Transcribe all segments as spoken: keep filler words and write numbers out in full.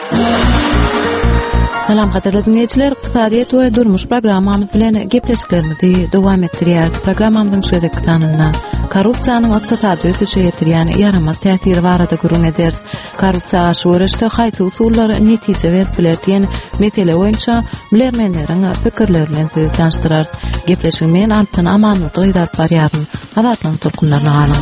Salam qadarly dinleyijiler, iqtisadiyet we durmuş programmamyz bilen gepleşiklerimizi dowam etdirýär. Programmamyzyň şeýle kanalyna korrupsiýanyň iqtisady ösüşe ýetirýän ýaramaz täsiri barada gurrun ederiz. Korrupsiýa garşy görüşde haýsy usullary netije berip bilerdiň mesele boýunça bilermenleriň pikirleri bilen sizi tanıştyrarys. Gepleşigimi Antan Amanmyty gyzarp barýaryn. Azatlyň turkunlaryna galyň.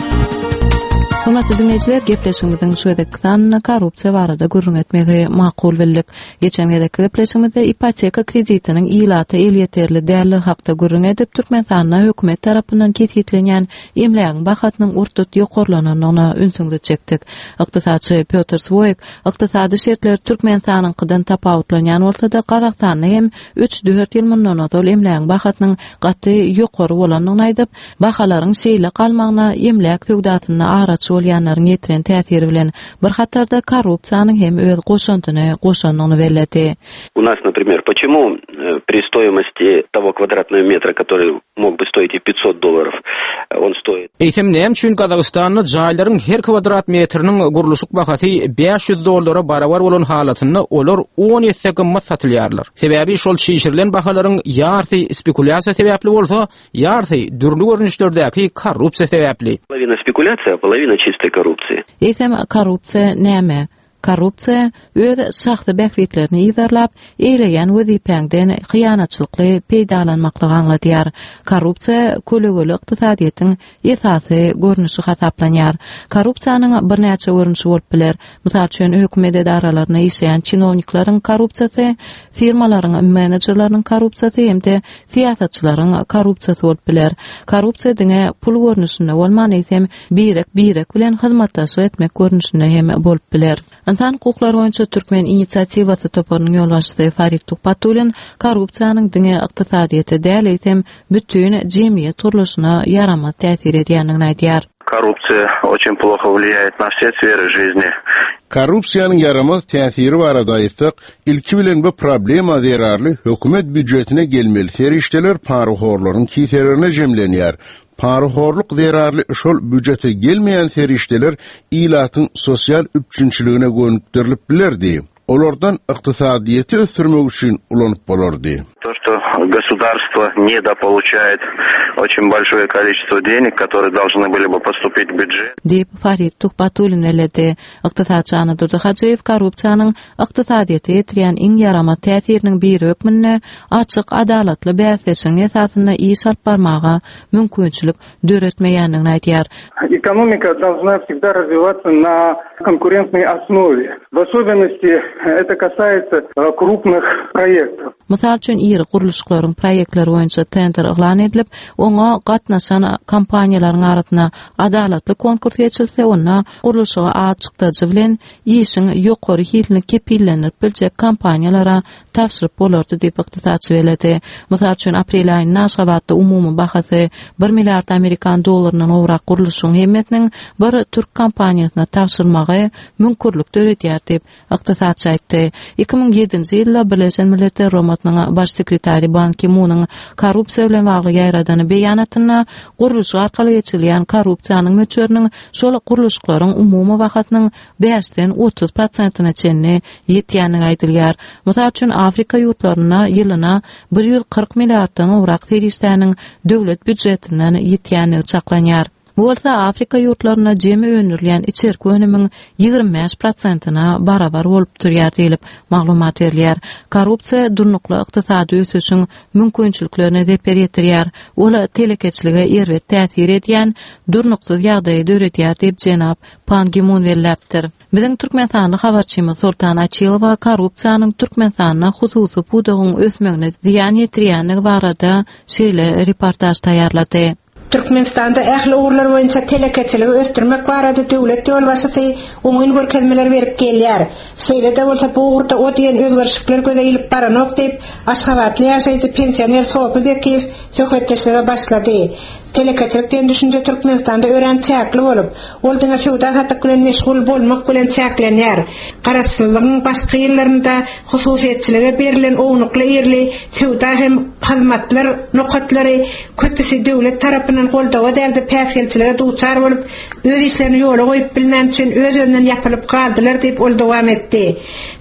Hormatly dinleyijiler, gepleşigimiziň şu edekden korrupsiýa barada gurrun etmegi makul bildik. Geçen gedeki gepleşigimizde ipoteka kreditiniň ilaty el ýeterli däli hakda gurrun edip Türkmenistana hökümet tarapyndan ketgilenýän emlägiň bahatynyň urtut ýokarlanyna ünsüňde çekdik. Iqtisadçy Piotr Svoyk, iqtisady şertler Türkmenistanyňkydan tapawutlanýan bolsa-da Gazagstanyň hem üç dört ýyl mundan öňe emlägiň bahatynyň gaty ýokary bolanyny aýdyp, bahalaryň şeýle galmagyna emläk töwdatyny araç bolýanlaryň ýetiren täsiri bilen bir hatarda korrupsiýanyň hem öz goşantyny goşanyny bellädi. У нас, например, почему при стоимости того квадратного метра, который мог бы стоить и пятьсот долларов, он стоит... Eýtem näme üçin Gazagstanyň jaýlaryň her kvadrat metriniň guruluşyk bahaty beş yüz dollara barabar bolan halatyny olar on ýetse gymmat satylýarlar. Sebäbi şol şişirilen bahalaryň ýarty spekuляция sebäpli bolsa, ýarty dürli görnüşlerdäki korrupsiýa sebäpli. Половина спекуляция, а половина чистая коррупция. Eýtem korrupsiýa näme? Korrupsiýa öz şahsy bähwitlerini ýyzarlap, eýleýän wezipeňden hyýanatçylykly peýdalanmaklygy aňlatýar. Korrupsiýa kölegöli iqtisadiýetiň esasy görnüşi hasaplanýar. Korrupsiýanyň bir näçe görnüşi bolup biler. Mysal üçin hökümet edaralaryna işleýän çynowniklaryň korrupsiýasy, firmalaryň menejerläriniň korrupsiýasy hem-de siýasatçylaryň korrupsiýasy bolup biler. Korrupsiýa diňe pul görnüşinde bolmany hem birek birek bilen hyzmatdaşlyk etmek görnüşinde hem bolup biler. İnsan hukukları boýunça Türkmen inisiativasy toparynyň ýolbaşçysy Farid Tukpatulyn korrupsiýanyň diňe iqtisadiýete däl hem bütün jemgyýet turluşyna ýaramaz täsir edýändigini aýdýar. Коррупция очень плохо влияет на все сферы жизни. Korrupsiýanyň yaramaz täsiri barada aýtsak, ilki bilen bu problema zerarly hökümet büdjetine gelmeli serişdeler paruhorlaryň kiselerine jemlenýär. Paruhorluk zerarly şol büdjete gelmeýän serişdeler ilatyň sosial üpçünçiligine gönükdirilip bilerdi. Olardan iqtisadiýeti ösdürmek üçin ulanyp bolardy. То, что государство недополучает очень большое количество денег, которые должны были бы поступить в бюджет. Deyip Farid Tukpatulyn eledi. Iqtisadçy Anadolu Hajayev korrupsiýanyň iqtisadiýete ýetirýän iň ýaramaz täsiriniň bir hökmünde açyk adalatly bäsleşiň esasyna iş alyp barmaga mümkinçilik döretmeýändigini aýdýar. Экономика должна всегда развиваться на конкурентной основе. В особенности это касается крупных проектов. Mysal üçin ýeri guruluşlaryň proýektleri boýunça tender eglan edilip, oňa gatnaşan kompaniýalaryň arasyna adalatly konkurs geçirilse, onda guruluşa açykdyjy bilen işiň ýokary hilini kepillenip biljek kompaniýalara tapşyryp bolardy diýip iqtisadçy beledi. Mysal üçin aprel aýynyň Aşgabatda umumy bahasy bir milliard Amerikan dollarynyň owrak guruluşyň hemmetiniň bir türk kompaniýasyna tapşyrmagy mümkinlik döretýär diýip iqtisadçy aýtdy. iki ming ýedinji ýylda Birleşen Milletler Romatynyň baş sekretari Ban Ki-moon'un korrupsiýa bilen bagly ýaradany beýanatyna guruluş arkaly geçirilýän korrupsiýanyň möçberiniň şol guruluşlaryň umumy bahatynyň beşden otuz prosentina çenli ýetýänligi aýdylýar. Mysal üçin Afrika ýurtlaryna ýylyna bir yüz kırk milliarddan owrak serişdäniň döwlet büdjetinden ýetýänligi çaklanýar. Bu bolsa Afrika ýurtlaryna jemi öňürilýän içerki önümiň ýigirme beş prosentina barabar bolup durýar diýilip maglumat berilýär. Korrupsiýa durnukly iqtisady ösüşiň mümkinçiliklerini deper ýetirýär. Ola telekeçlige erwet täsir edýän durnukly ýagdaýy döretýär diýip jenap Ban Ki-moon belläpdir. Biziň Türkmenistanyň habarçymyz Sultan Açylowa korrupsiýanyň Türkmenistanyna hususy pudagyň ösmegine ziýan ýetirýändigi barada şeýle reportaj taýýarlady. Türkmenistanda ähli uğurlar boýunça telekeçiligi östürmek barada döwlet ýolbaşçysy oňun görkezmeler berip gelýär. Şeýle de bolsa bu uğurda o diýen özgörüşler gözeýilip baranok diýip Aşgabatly ýaşaýjy pensioner Sopi Bekiýew söhbetleşige başlady. Telekeçilikden düşünje Türkmenistanda öğrençäkli bolup, ol diňe şowda hatyk bilen meşgul bolmak bilen çäklenýär. Garaşsyzlygyň başga ýerlerinde hususiýetçiligi berilen ownukly ýerli şowda hem hyzmatlar nokatlary köpüsi döwlet tarapyndan goldawa däldi päsgelçiligi duçar bolup, öz işlerini ýola goýup bilmän üçin öz öňünden ýapylyp galdylar diýip ol dowam etdi.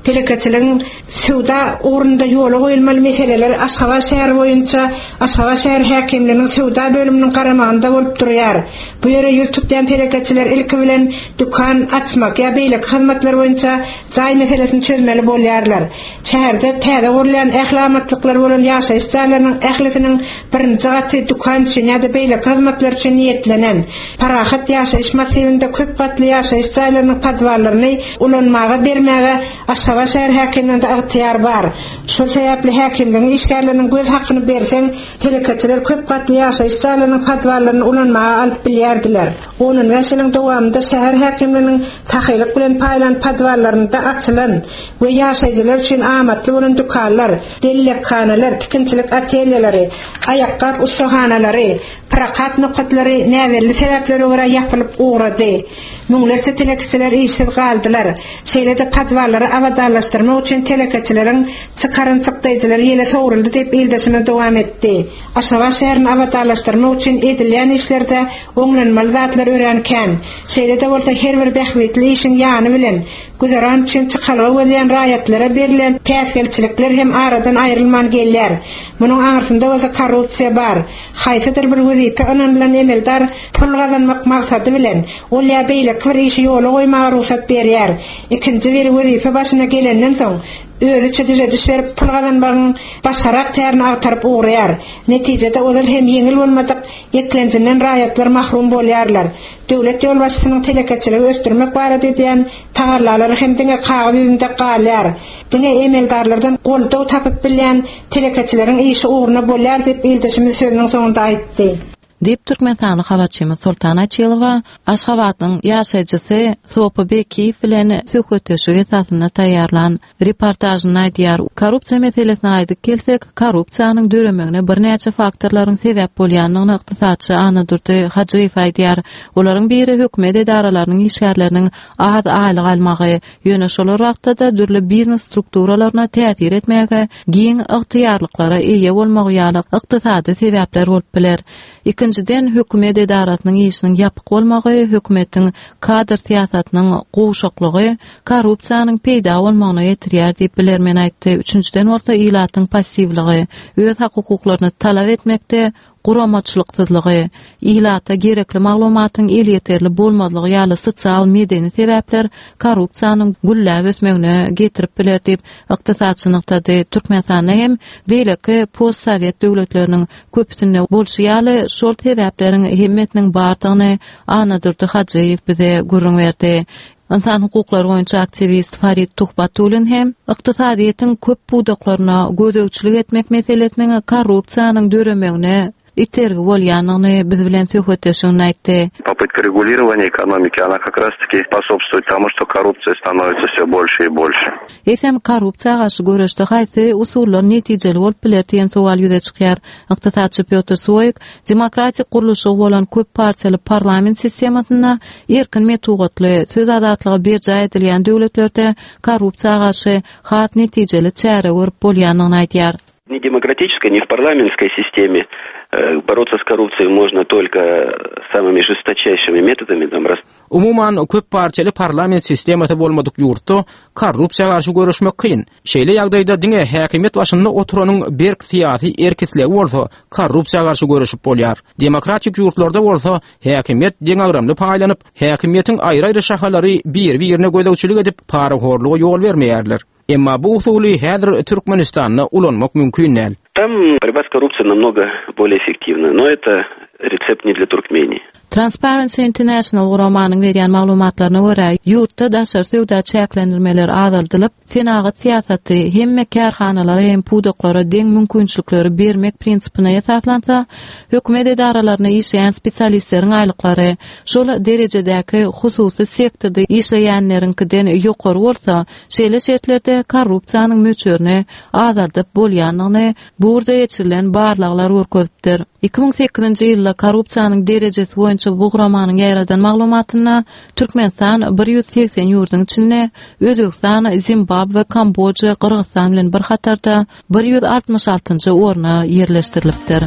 Telekatçylygyň suwda ugrunda ýola goýulmaly meseleler Aşgabat şäher boýunça Aşgabat şäher häkimliginiň suwda bölüminiň garamagynda bolup durýar. Bu ýere ýüz tutýan telekatçylar ilki bilen dukan açmak ýa beýlek hyzmatlar boýunça jaý meselesini çözmeli bolýarlar. Şäherde täze gurulýan ählamatlyklar bolan ýaşaýyş jaýlarynyň ählisiniň birinji gaty dukan üçin ýa-da beýlek hyzmatlar üçin niýetlenen parahat ýaşaýyş massivinde köp gatly ýaşaýyş jaýlarynyň padwallaryny ulanmaga bermäge Aşgabat şäher häkimliginde ygtyýar bar. Şol sebäpli häkimligiň işgärleriniň göz hakyny berseň, telekatçylar köp gatly ýaşaýyş jaýlarynyň padwallaryny ulanmaga alyp bilýärdiler. Onun wesileň dowamında şäher häkimliginiň tahylyk bilen paýlan padwallarynda açylan we ýaşaýjylar üçin amatly bolan dukanlar, dellekkanalar, tikinçilik atelýelleri, ayakkap ustahanalary, prakat nukatlary näwerli sebäplere görä ýapylyp ugrady. Müňlerçe telekatçylar işsiz galdylar. Şeýle-de padwallary awadanlaşdyrmak üçin telekatçylaryň çykarynçykdaýjylar ýele sowruldy diýip ildeşime dowam etdi. Aşgabat şäherini awadanlaşdyrmak üçin edilýän işlerde oňlanmaly zatlar örenken, şeýle-de bolsa her bir bähwetli işiň ýany bilen güzaran üçin çykalga welýän raýatlara berilen täsirçilikler hem aradan aýrylman gelýär. Munyň aňyrsynda bolsa korrupsiýa bar. Haýsydyr bir wezipe önemli emeldar pul gazanmak maksady bilen ol ýa beýlek bir işi ýola goýmaga ruhsat berýär. Ikinji bir wezipe başyna gelenden soň özü çödüle düşberip pul gazanmagyň başarak tärini agtaryp ugrýar. Netijede olar hem ýeňil bolmadyk eklenjinden raýatlar mahrum bolýarlar. Döwlet ýol başçysynyň telekatçylygy östürmek barada diýen tagarlalary hem diňe kagazy ýüzünde galýar. Diňe emeldarlardan goldaw tapyp bilýän telekatçylaryň işi ugruna bolýar diýip ildeşimiz sözüniň soňunda aýtdy. Dip Türkmenistany habarçymy Sultan Açylova Aşgabatyň ýaşaýjysy Sopa Bekiýew bilen söhbetleşige esasyna taýýarlan reportajyny aýdýar. Korrupsiýa meselesine aýdyp gelsek, korrupsiýanyň döremeğine bir näçe faktorlaryň sebäp bolýanyny ykdysadçy Anadurdy Hajyýew aýdýar. Olaryň biri hökümet edaralarynyň işgärleriniň az aýlyk almagy, ýöne şol wagtda dürli biznes strukturalaryna täsir etmäge, giň ygtyýarlyklara eýe bolmagy ýaly ykdysady sebäpler bolup biler. Ikinciden hökümet edaratynyň işiniň ýapyk bolmagy, hökümetiň kadr siýasatynyň goşaklygy, korrupsiýanyň peýda bolmagyna ýetirýär diýip bilermen aýtdy. Üçüncüden bolsa ilatyň passivligi, öz hakyklaryny talap etmekde guramaçylyksyzlygy, ilata gerekli maglumatyň el ýeterli bolmadygy ýaly sosial medeni sebäpler korrupsiýanyň gülläp ösmegine getirip biler diýip ykdysadçylyktady. Türkmenistanda hem beýleki post-sowet döwletleriniň köpüsinde bolşy ýaly şol sebäpleriň himmetiniň bardygyny Anadurdy Hajyýew bize gurrun berdi. İnsan hukuklary boýunça aktivist Farid Tuhbatulyn hem ykdysadyýetin köp budaklaryna gözegçilik etmek meselesiniň korrupsiýanyň döremeğine itergi bolýanyny biz bilen söhbetleşigini aýtdy. Попытка регулирования экономики, она как раз-таки способствует тому, что коррупция становится все больше и больше. Esem korrupsiýa garşy görüşde haýsy usullar netijeli bolup biler diýen sowal ýüze çykýar. Ykdysadçy Piotr Soýk, demokratik guruluşy bolan köp partiýaly parlament sistemasyna erkin metodly söz azatlygy berjä edilýän döwletlerde korrupsiýa garşy hat netijeli çäre görüp bolýanyny aýdýar. Ни демократической, ни в парламентской системе бороться с коррупцией можно только самыми жесточайшими методами. Там, раз... Umuman köp parçaly parlament sistematy bolmadyk ýurtda korrupsiýa garşy görüşmek kyn. Şeýle ýagdaýda diňe häkimet başynda oturanyň berk syýasy erkisligi bolsa, korrupsiýa garşy görüşüp bolýar. Demokratik ýurtlarda bolsa, häkimet deňagramly paýlanyp, häkimetiň aýry-aýry şahalary bir-birine gözegçilik edip paraxorluga ýol bermeýärler. Emma bu usuly häzir Türkmenistanda ulanmak mümkin näl. Там борьба с коррупцией намного более эффективна, но это рецепт не для Туркмении. Transparency International Guramanyň berýän maglumatlaryna görä, ýurtda daşary söwda çäklendirmeler azaldylyp, senagat siýasaty hemme kärhanalary hem pudoklara deň mümkinçilikleri bermek prinsipine esaslansa, hökümet edaralaryna işleýän spesialistleriň aýlyklary şol derejedäki hususy sektorda işleýänleriňkinden ýokary bolsa, şeýle şertlerde korrupsiýanyň möçürini azaldyp bolýanyny burada ýetirilen barlyklar görkezipdir. iki ming sekizinji ýylda korrupsiýanyň derejesi boýunça bu guramanyň ýaradan maglumatyna Türkmenistan bir ýüz seksen ýurdyň içinde Özbekistan, Zimbabwe, Kambodja, Kyrgyzstan bilen bir hatarda bir ýüz altymyş altynjy orna ýerleşdirilipdir.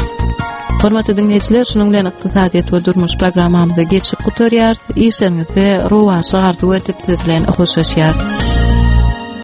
Hormatly dinleýijiler, şunuň bilen ykdysadyýet we durmuş programmamyza geçip gutarýar. Işiniňizde rowaşy arzu etip siz bilen hoşlaşýar.